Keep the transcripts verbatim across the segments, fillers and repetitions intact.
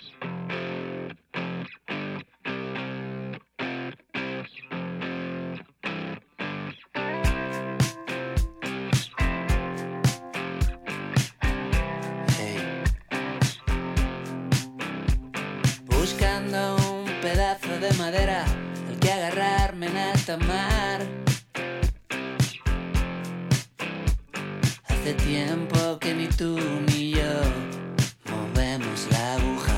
Buscando un pedazo de madera al que agarrarme en alta mar. Hace tiempo que ni tú ni yo movemos la aguja.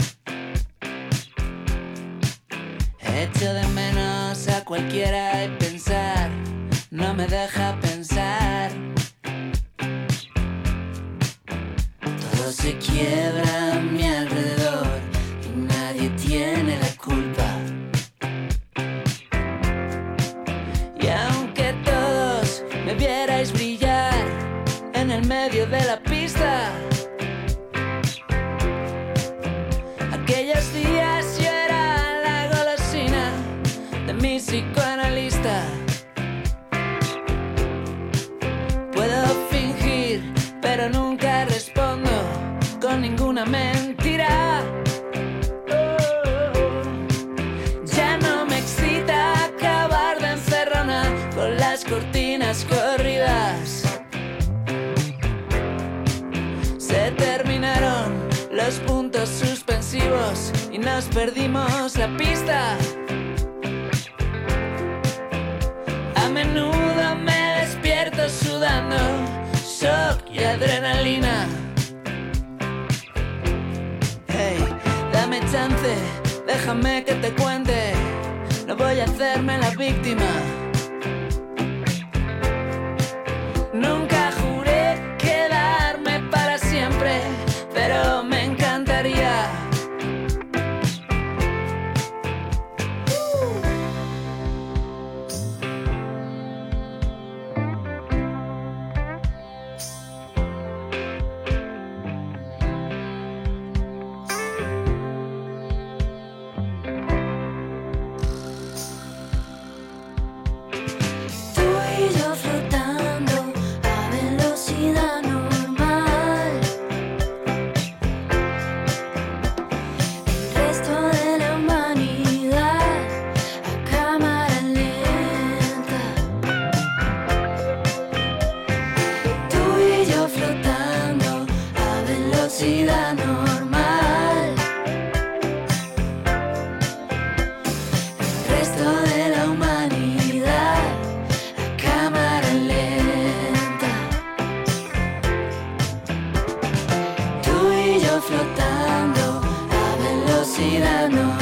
Echo de menos a cualquiera y pensar no me deja pensar. Todo se quiebra a mi alrededor y nadie tiene la culpa. Y aunque todos me vierais brillar en el medio de la pista, aquellos días yo era la golosina de mi psicoanalista. Puedo fingir, pero nunca respondo con ninguna mentira. Ya no me excita acabar de encerrona con las cortinas corridas. Se terminaron los puntos suspensivos y nos perdimos la pista. A menudo me despierto sudando, shock y adrenalina. Hey, dame chance, déjame que te cuente, no voy a hacerme la víctima. Nunca juré quedarme para siempre, pero me encantaría. Velocidad normal, el resto de la humanidad a cámara lenta. Tú y yo flotando a velocidad normal.